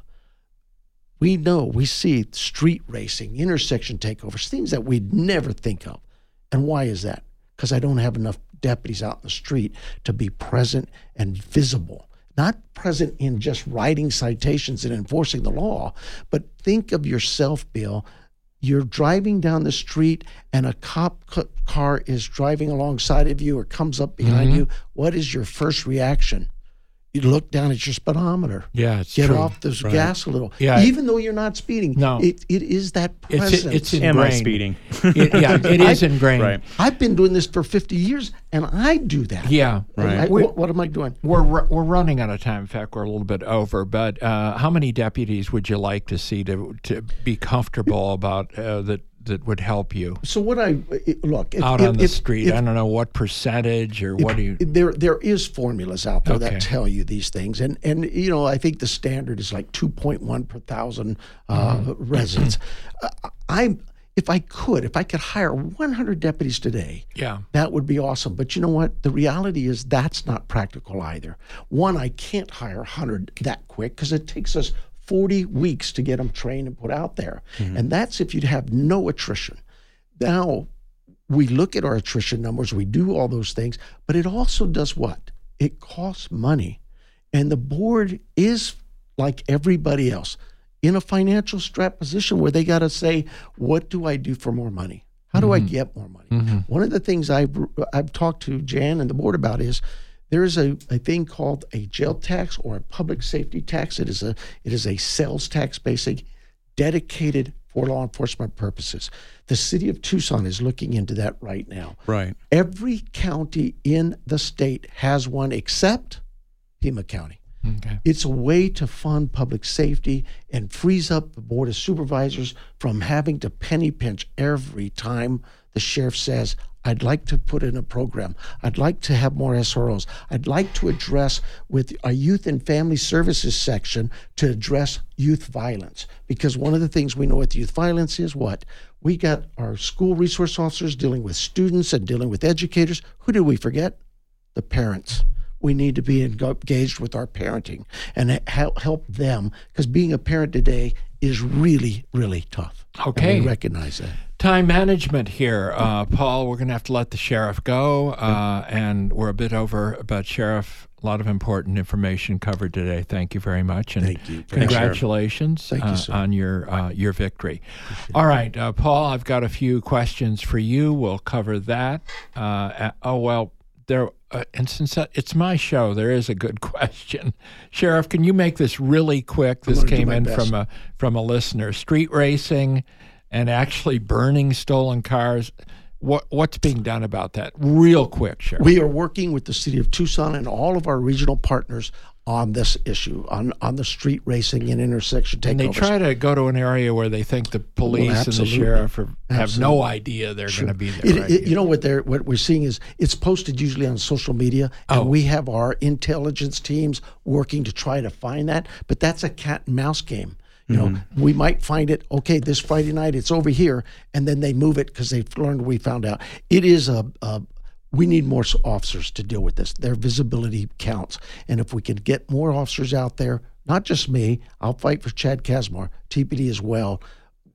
we know, we see street racing, intersection takeovers, things that we'd never think of. And why is that? Because I don't have enough deputies out in the street to be present and visible. Not present in just writing citations and enforcing the law, but think of yourself, Bill. You're driving down the street and a cop car is driving alongside of you or comes up behind mm-hmm. you. What is your first reaction? You look down at your speedometer. Yeah, it's Get true. off the right. gas a little. Yeah. Even though you're not speeding. No. It, it is that presence. It's, it's ingrained. Am I speeding? it, yeah, it is ingrained. Right. I've been doing this for fifty years, and I do that. Yeah. Right. I, what, what am I doing? We're we're running out of time. In fact, we're a little bit over. But uh, how many deputies would you like to see to to be comfortable about uh, that that would help you? So what I look if, out if, on the if, street. If, I don't know what percentage or if, what do you. There there is formulas out there Okay. that tell you these things, and and you know I think the standard is like two point one per thousand uh, mm-hmm. residents. uh, I if I could if I could hire one hundred deputies today, Yeah. that would be awesome. But you know what? The reality is that's not practical either. One, I can't hire one hundred that quick because it takes us forty weeks to get them trained and put out there. Mm-hmm. And that's if you'd have no attrition. Now, we look at our attrition numbers, we do all those things, but it also does what? It costs money. And the board is, like everybody else, in a financial strap position where they got to say, what do I do for more money? How do mm-hmm. I get more money? Mm-hmm. One of the things I've, I've talked to Jan and the board about is there is a, a thing called a jail tax or a public safety tax. It is a it is a sales tax, basic, dedicated for law enforcement purposes. The city of Tucson is looking into that right now. Right. Every county in the state has one except Pima County. Okay. It's a way to fund public safety and frees up the board of supervisors from having to penny pinch every time the sheriff says, I'd like to put in a program. I'd like to have more S R Os. I'd like to address with a youth and family services section to address youth violence. Because one of the things we know with youth violence is what? We got our school resource officers dealing with students and dealing with educators. Who did we forget? The parents. We need to be engaged with our parenting and help help them, because being a parent today is really, really tough. Okay. And we recognize that. Time management here. Uh, Paul, we're going to have to let the sheriff go, uh, and we're a bit over, but Sheriff, a lot of important information covered today. Thank you very much. And Thank you. congratulations Thank you, uh, sir. on your uh, your victory. All right, uh, Paul, I've got a few questions for you. We'll cover that. Uh, oh, well, there. Uh, and since it's my show, there is a good question. Sheriff, can you make this really quick? This came in best. from a from a listener. Street racing and actually burning stolen cars. What what's being done about that? Real quick, Sheriff. We are working with the city of Tucson and all of our regional partners on this issue, on, on the street racing and intersection takeovers. And they try to go to an area where they think the police Well, and the absolutely. sheriff are, have Absolutely. no idea they're Sure. going to be there. It, right? it, you know what they're what we're seeing is it's posted usually on social media, and Oh. we have our intelligence teams working to try to find that. But that's a cat and mouse game. You know, Mm-hmm. we might find it. Okay, this Friday night it's over here, and then they move it because they've learned we found out. It is a, a we need more officers to deal with this. Their visibility counts, and if we can get more officers out there, not just me, I'll fight for Chad Kazmar, T P D as well.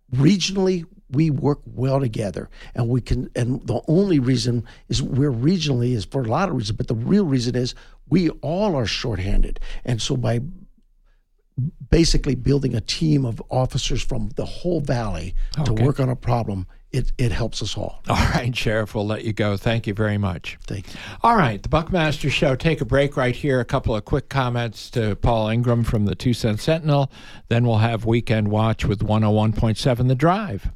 regionally, we work well together, and we can. And the only reason is we're regionally is for a lot of reasons, but the real reason is we all are shorthanded, and so by basically building a team of officers from the whole valley to Okay. work on a problem, it it helps us all. All right, Sheriff, we'll let you go. Thank you very much. Thank you. All right, the Buckmaster Show. Take a break right here. A couple of quick comments to Paul Ingram from the Tucson Sentinel. Then we'll have Weekend Watch with one oh one point seven The Drive.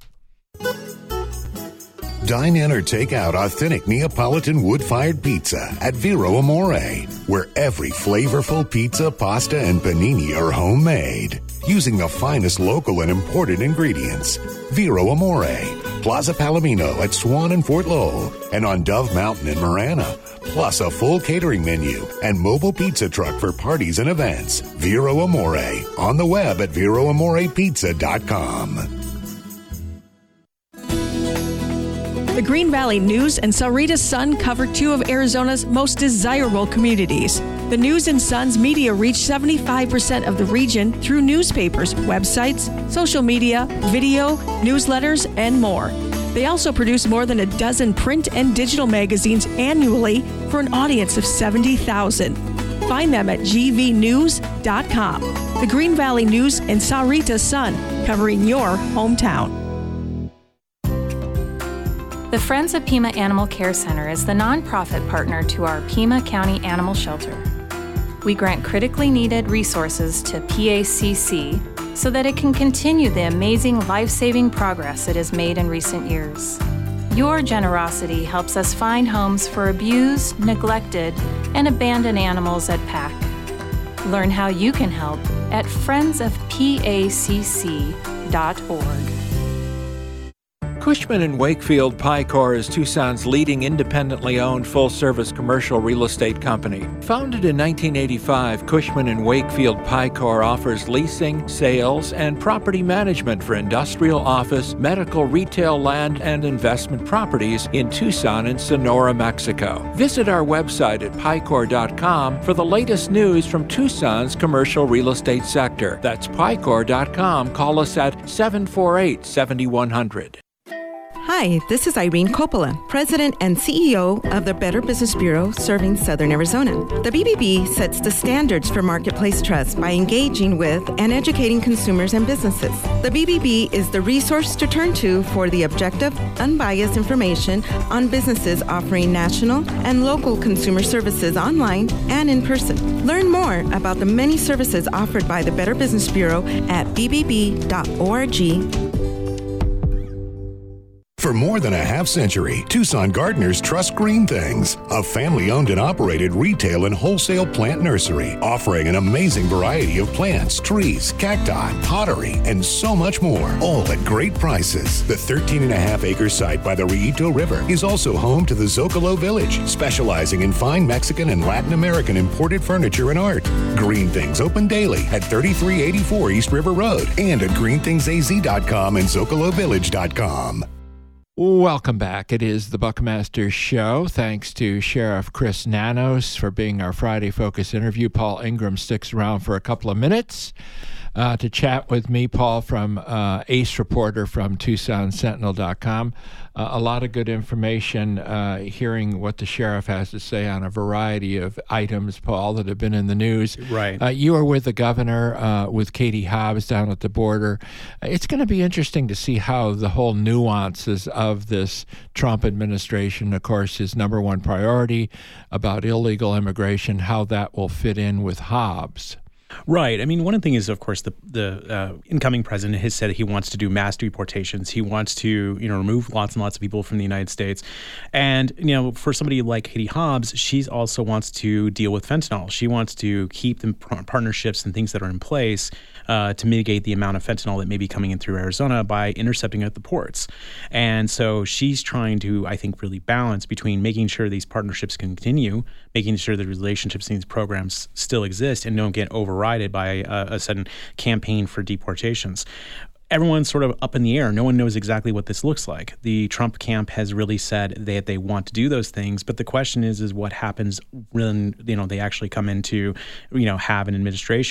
Dine in or take out authentic Neapolitan wood-fired pizza at Vero Amore, where every flavorful pizza, pasta, and panini are homemade, using the finest local and imported ingredients. Vero Amore, Plaza Palomino at Swan and Fort Lowell, and on Dove Mountain in Marana, plus a full catering menu and mobile pizza truck for parties and events. Vero Amore, on the web at vero amore pizza dot com. The Green Valley News and Sahuarita Sun cover two of Arizona's most desirable communities. The News and Sun's media reach seventy-five percent of the region through newspapers, websites, social media, video, newsletters, and more. They also produce more than a dozen print and digital magazines annually for an audience of seventy thousand. Find them at g v news dot com. The Green Valley News and Sahuarita Sun, covering your hometown. The Friends of Pima Animal Care Center is the nonprofit partner to our Pima County Animal Shelter. We grant critically needed resources to P A C C so that it can continue the amazing life-saving progress it has made in recent years. Your generosity helps us find homes for abused, neglected, and abandoned animals at P A C. Learn how you can help at friends of p a c c dot org. Cushman and Wakefield Picor is Tucson's leading independently owned full-service commercial real estate company. Founded in nineteen eighty-five, Cushman and Wakefield Picor offers leasing, sales, and property management for industrial, office, medical, retail, land, and investment properties in Tucson and Sonora, Mexico. Visit our website at picor dot com for the latest news from Tucson's commercial real estate sector. That's picor dot com. Call us at seven four eight, seven one zero zero. Hi, this is Irene Coppola, President and C E O of the Better Business Bureau serving Southern Arizona. The B B B sets the standards for marketplace trust by engaging with and educating consumers and businesses. The B B B is the resource to turn to for the objective, unbiased information on businesses offering national and local consumer services online and in person. Learn more about the many services offered by the Better Business Bureau at b b b dot org. For more than a half century, Tucson gardeners trust Green Things, a family-owned and operated retail and wholesale plant nursery, offering an amazing variety of plants, trees, cacti, pottery, and so much more, all at great prices. The thirteen and a half acre site by the Rillito River is also home to the Zocalo Village, specializing in fine Mexican and Latin American imported furniture and art. Green Things open daily at thirty-three eighty-four East River Road and at green things a z dot com and zocalo village dot com. Welcome back. It is the Buckmaster Show. Thanks to Sheriff Chris Nanos for being our Friday Focus interview. Paul Ingram sticks around for a couple of minutes uh, to chat with me. Paul from uh, Ace Reporter from Tucson Sentinel dot com. Uh, a lot of good information, uh, hearing what the sheriff has to say on a variety of items, Paul, that have been in the news. Right. Uh, you were with the governor, uh, with Katie Hobbs down at the border. It's going to be interesting to see how the whole nuances of this Trump administration, of course, his number one priority about illegal immigration, how that will fit in with Hobbs. Right. I mean, one thing is, of course, the the uh, incoming president has said he wants to do mass deportations. He wants to, you know, remove lots and lots of people from the United States. And, you know, for somebody like Katie Hobbs, she also wants to deal with fentanyl. She wants to keep the partnerships and things that are in place uh, to mitigate the amount of fentanyl that may be coming in through Arizona by intercepting at the ports. And so she's trying to, I think, really balance between making sure these partnerships continue, making sure the relationships in these programs still exist and don't get overridden by a, a sudden campaign for deportations. Everyone's sort of up in the air. No one knows exactly what this looks like. The Trump camp has really said that they want to do those things, but the question is, is what happens when, you know, they actually come into, you know, have an administration.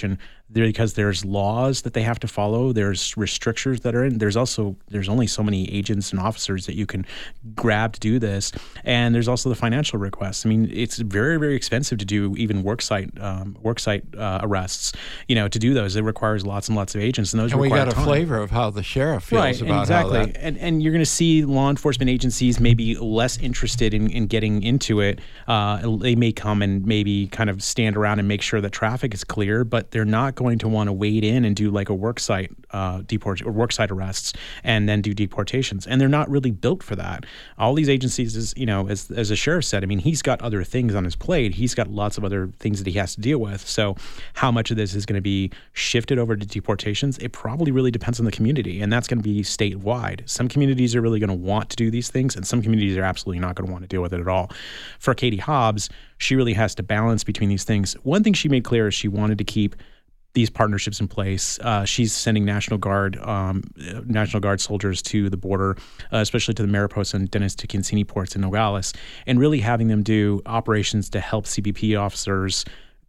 there because there's laws that they have to follow. There's restrictions that are in. There's also there's only so many agents and officers that you can grab to do this, and there's also the financial requests. I mean, it's very very expensive to do even worksite um, worksite uh, arrests. You know, to do those, it requires lots and lots of agents, and those and we require got a time. flavor of how the sheriff feels right, about exactly. how that. And and you're going to see law enforcement agencies maybe less interested in, in getting into it. Uh, they may come and maybe kind of stand around and make sure that traffic is clear, but they're not going to want to wade in and do like a worksite uh, deport or worksite arrests and then do deportations. And they're not really built for that. All these agencies, is you know, as as the sheriff said, I mean, he's got other things on his plate. He's got lots of other things that he has to deal with. So how much of this is going to be shifted over to deportations? It probably really depends on the community, and that's going to be statewide. Some communities are really going to want to do these things, and some communities are absolutely not going to want to deal with it at all. For Katie Hobbs, she really has to balance between these things. One thing she made clear is she wanted to keep these partnerships in place. Uh, she's sending National Guard um, National Guard soldiers to the border, uh, especially to the Mariposa and Dennis Tucumcini ports in Nogales, and really having them do operations to help C B P officers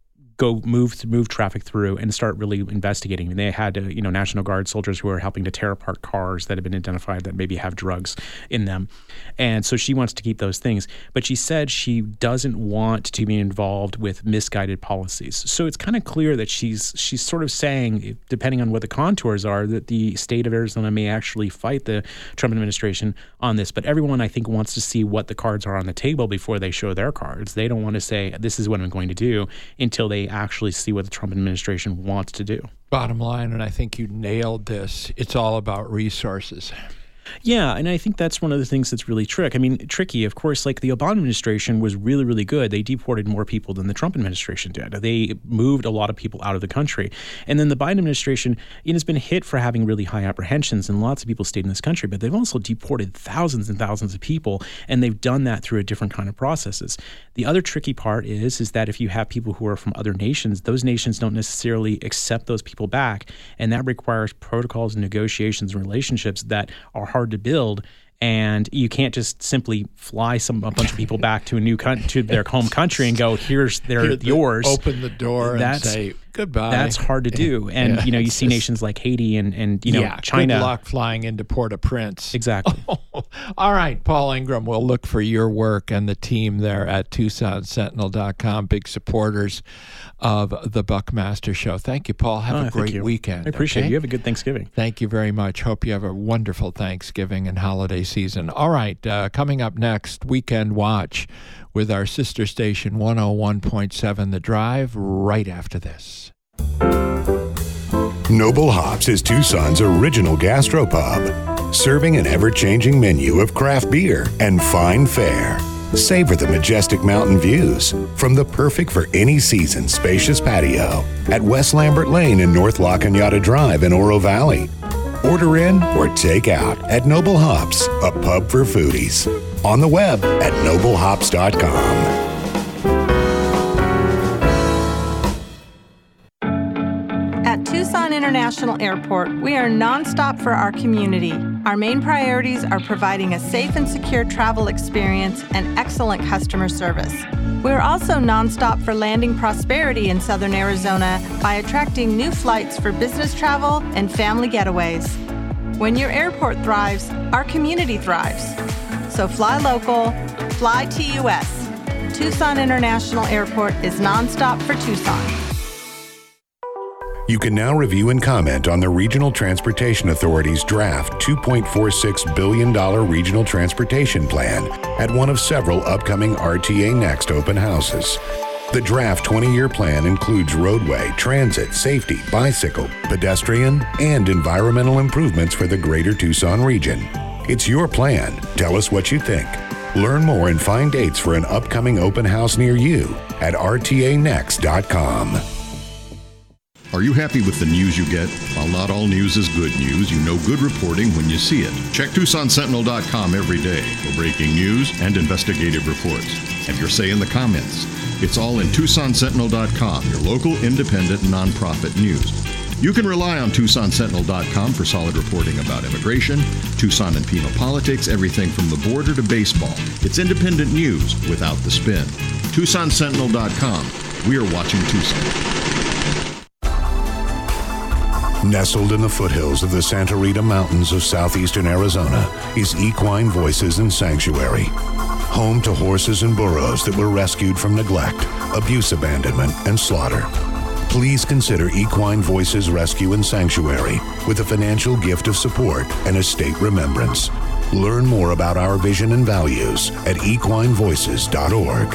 go move move traffic through and start really investigating. And they had, uh, you know, National Guard soldiers who are helping to tear apart cars that have been identified that maybe have drugs in them. And so she wants to keep those things. But she said she doesn't want to be involved with misguided policies. So it's kind of clear that she's she's sort of saying, depending on what the contours are, that the state of Arizona may actually fight the Trump administration on this. But everyone, I think, wants to see what the cards are on the table before they show their cards. They don't want to say, this is what I'm going to do, until they actually see what the Trump administration wants to do. Bottom line, and I think you nailed this, it's all about resources. Yeah, and I think that's one of the things that's really trick. I mean, tricky. Of course, like the Obama administration was really, really good. They deported more people than the Trump administration did. They moved a lot of people out of the country. And then the Biden administration, it has been hit for having really high apprehensions, and lots of people stayed in this country, but they've also deported thousands and thousands of people, and they've done that through a different kind of processes. The other tricky part is, is that if you have people who are from other nations, those nations don't necessarily accept those people back, and that requires protocols and negotiations and relationships that are hard to build. And you can't just simply fly some a bunch of people back to a new con- to their home country and go, here's their Here, the, yours. Open the door that's, and say goodbye. That's hard to do. And yeah, you know, you see just, nations like Haiti and and you know yeah, China. Good luck flying into Port-au-Prince. Exactly. All right, Paul Ingram, we'll look for your work and the team there at Tucson Sentinel dot com, big supporters of the Buckmaster Show. Thank you, Paul. Have oh, a great you. weekend. I appreciate okay? it. You have a good Thanksgiving. Thank you very much. Hope you have a wonderful Thanksgiving and holiday season. All right, uh, coming up next, Weekend Watch with our sister station one oh one point seven The Drive right after this. Noble Hops is Tucson's original gastropub, serving an ever-changing menu of craft beer and fine fare. Savor the majestic mountain views from the perfect for any season spacious patio at West Lambert Lane and North La Cañada Drive in Oro Valley. Order in or take out at Noble Hops, a pub for foodies. On the web at noble hops dot com. At Tucson International Airport, we are nonstop for our community. Our main priorities are providing a safe and secure travel experience and excellent customer service. We're also nonstop for landing prosperity in Southern Arizona by attracting new flights for business travel and family getaways. When your airport thrives, our community thrives. So fly local, fly T U S. Tucson International Airport is nonstop for Tucson. You can now review and comment on the Regional Transportation Authority's draft two point four six billion dollars Regional Transportation Plan at one of several upcoming R T A Next open houses. The draft twenty-year plan includes roadway, transit, safety, bicycle, pedestrian, and environmental improvements for the greater Tucson region. It's your plan. Tell us what you think. Learn more and find dates for an upcoming open house near you at r t a next dot com. Are you happy with the news you get? While not all news is good news, you know good reporting when you see it. Check Tucson Sentinel dot com every day for breaking news and investigative reports. Have your say in the comments. It's all in Tucson Sentinel dot com, your local independent nonprofit news. You can rely on Tucson Sentinel dot com for solid reporting about immigration, Tucson and Pima politics, everything from the border to baseball. It's independent news without the spin. Tucson Sentinel dot com. We are watching Tucson. Nestled in the foothills of the Santa Rita Mountains of southeastern Arizona is Equine Voices and Sanctuary. Home to horses and burros that were rescued from neglect, abuse abandonment, and slaughter. Please consider Equine Voices Rescue and Sanctuary with a financial gift of support and a state remembrance. Learn more about our vision and values at equine voices dot org.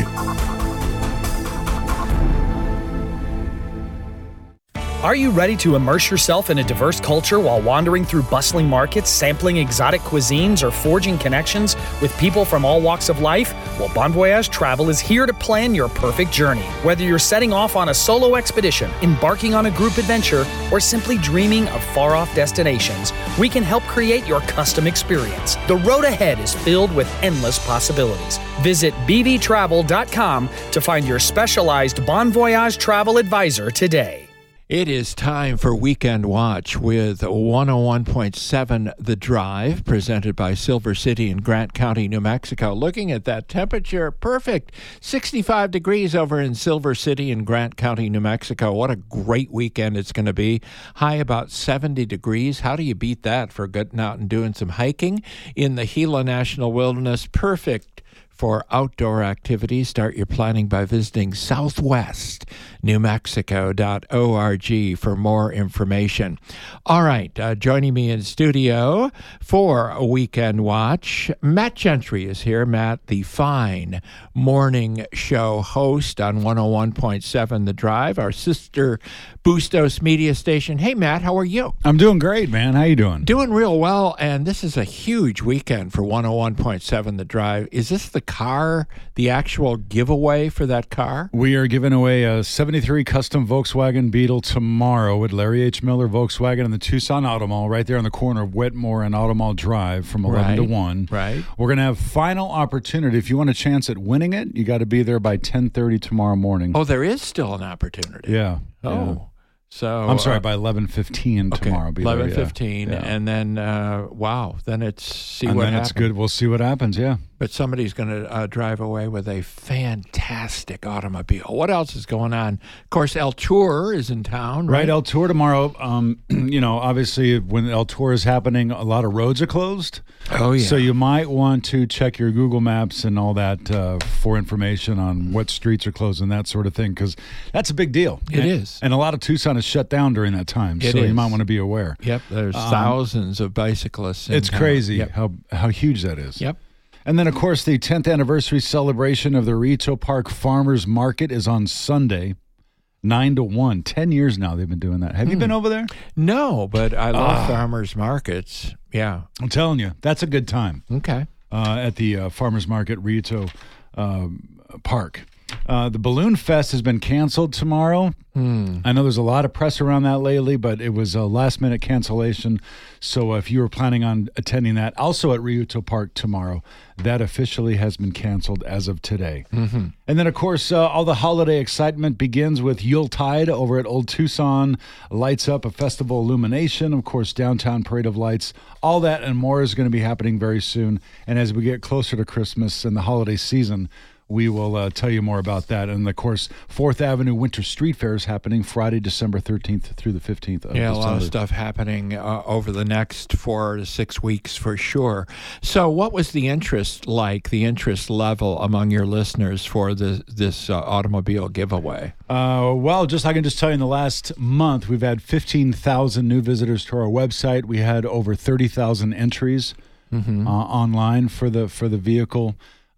Are you ready to immerse yourself in a diverse culture while wandering through bustling markets, sampling exotic cuisines, or forging connections with people from all walks of life? Well, Bon Voyage Travel is here to plan your perfect journey. Whether you're setting off on a solo expedition, embarking on a group adventure, or simply dreaming of far-off destinations, we can help create your custom experience. The road ahead is filled with endless possibilities. Visit b v travel dot com to find your specialized Bon Voyage travel advisor today. It is time for Weekend Watch with one oh one point seven The Drive, presented by Silver City in Grant County, New Mexico. Looking at that temperature, perfect. sixty-five degrees over in Silver City in Grant County, New Mexico. What a great weekend it's going to be. High about seventy degrees. How do you beat that for getting out and doing some hiking in the Gila National Wilderness? Perfect for outdoor activities. Start your planning by visiting southwest new mexico dot org for more information. All right, uh, joining me in studio for a Weekend Watch, Matt Gentry is here. Matt, the fine morning show host on one oh one point seven The Drive, our sister Bustos media station. Hey, Matt, how are you? I'm doing great, man. How you doing? Doing real well, and this is a huge weekend for one oh one point seven The Drive. Is this the car, the actual giveaway for that car? We are giving away a seventy-three custom Volkswagen Beetle tomorrow at Larry H. Miller Volkswagen in the Tucson Auto Mall, right there on the corner of Wetmore and Auto Mall Drive from eleven right, to one. Right. We're going to have final opportunity. If you want a chance at winning it, you got to be there by ten thirty tomorrow morning. Oh, there is still an opportunity. Yeah. Oh. Yeah. So I'm sorry, uh, by eleven fifteen okay, tomorrow. eleven fifteen, yeah. Yeah. and then uh, wow, then it's see and what then happens. it's good. We'll see what happens. Yeah. But somebody's going to uh, drive away with a fantastic automobile. What else is going on? Of course, El Tour is in town, right? Right, El Tour tomorrow. Um, you know, obviously, when El Tour is happening, a lot of roads are closed. Oh, yeah. So you might want to check your Google Maps and all that uh, for information on what streets are closed and that sort of thing, because that's a big deal. It and, is. And a lot of Tucson is shut down during that time, It so is. you might want to be aware. Yep, there's Um, thousands of bicyclists in It's town. crazy Yep. how how huge that is. Yep. And then, of course, the tenth anniversary celebration of the Rito Park Farmers Market is on Sunday, nine to one. Ten years now they've been doing that. Have you Hmm. been over there? No, but I love Ah. farmers markets. Yeah. I'm telling you, that's a good time Okay. uh, at the uh, Farmers Market Rito um, Park. Uh, the Balloon Fest has been canceled tomorrow. Hmm. I know there's a lot of press around that lately, but it was a last-minute cancellation. So if you were planning on attending that, also at Rito Park tomorrow, that officially has been canceled as of today. Mm-hmm. And then, of course, uh, all the holiday excitement begins with Yuletide over at Old Tucson. Lights up a festival illumination, of course, downtown parade of lights. All that and more is going to be happening very soon. And as we get closer to Christmas and the holiday season, we will uh, tell you more about that. And, of course, fourth Avenue Winter Street Fair is happening Friday, December thirteenth through the fifteenth of Yeah, a December. lot of stuff happening uh, over the next four to six weeks for sure. So what was the interest like, the interest level among your listeners for the, this uh, automobile giveaway? Uh, well, just I can just tell you in the last month, we've had fifteen thousand new visitors to our website. We had over thirty thousand entries Mm-hmm. uh, online for the for the vehicle.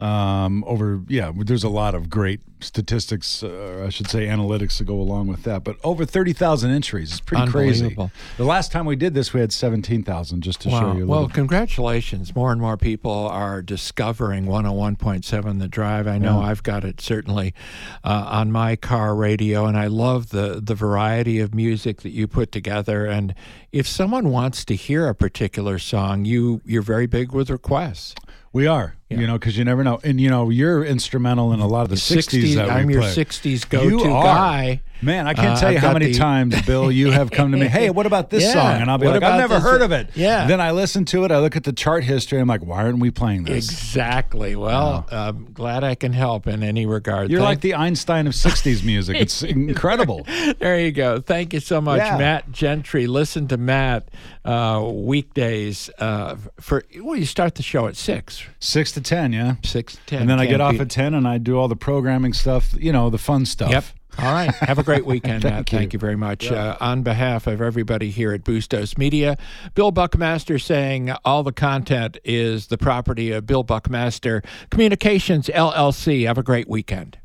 Um, over, yeah, there's a lot of great statistics, uh, I should say analytics to go along with that. But over thirty thousand entries. It's pretty crazy. Unbelievable. The last time we did this, we had seventeen thousand, just to Wow. show you a Well, little. congratulations. More and more people are discovering one oh one point seven The Drive. I know Yeah. I've got it certainly uh, on my car radio, and I love the, the variety of music that you put together. And if someone wants to hear a particular song, you, you're very big with requests. We are. Yeah. You know, because you never know. And, you know, you're instrumental in a lot of the sixties, that we I'm your play. sixties You go-to are. guy. Man, I can't Uh, tell you I've how got many the- times, Bill, you have come to me, hey, what about this Yeah, song? And I'll be what like, I've about never this? heard of it. Yeah. Then I listen to it, I look at the chart history, I'm like, why aren't we playing this? Exactly. Well, I'm glad I can help in any regard. You're Thank- like the Einstein of sixties music. It's incredible. There you go. Thank you so much, Yeah. Matt Gentry. Listen to Matt uh, weekdays uh, for well, you start the show at six, Six to ten, yeah. six to ten, And then I get Can't off beat- at ten and I do all the programming stuff, you know, the fun stuff. Yep. All right. Have a great weekend, Thank Matt. you. Thank you very much. Uh, on behalf of everybody here at Bustos Media, Bill Buckmaster saying all the content is the property of Bill Buckmaster Communications, L L C. Have a great weekend.